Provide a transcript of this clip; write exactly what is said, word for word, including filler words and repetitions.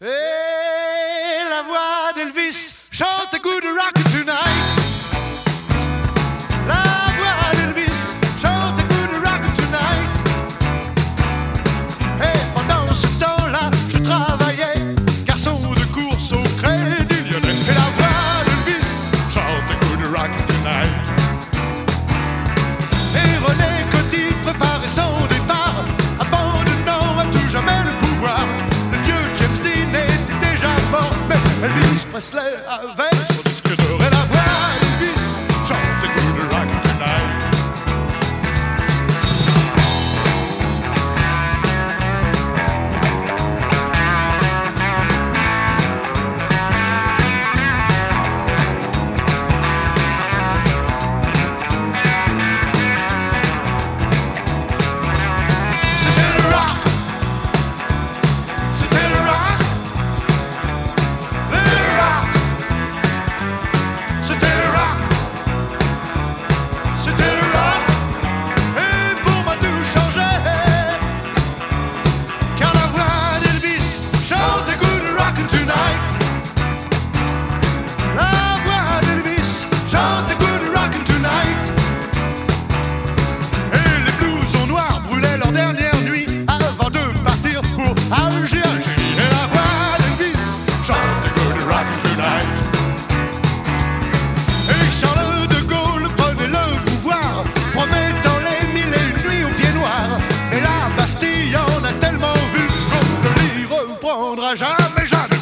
Et la voix d'Elvis chante Good Rock Tonight. La voix d'Elvis chante Good Rock Tonight. Et pendant ce temps-là, je travaillais garçon de course au Crédit Lyonnais. Et la voix d'Elvis chante Good Rock Tonight. Et René Coty préparait son départ, abandonnant à tout jamais le pouvoir. Elvis Presley avec son disque d'or et la voix d'Elvis chante Good Rock Tonight. C'était le rock, c'était le rock. Charles de Gaulle prenait le pouvoir, promettant les mille et une nuits aux pieds noirs. Et la Bastille en a tellement vu qu'on ne l'y reprendra jamais, jamais.